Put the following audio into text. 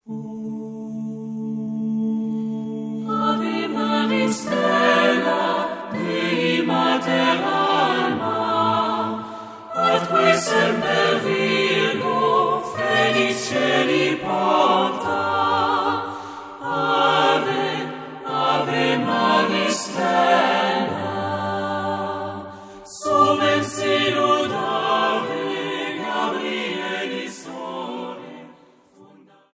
Ave Maris stella, Dei mater alma, atque semper Virgo, felix celi pars.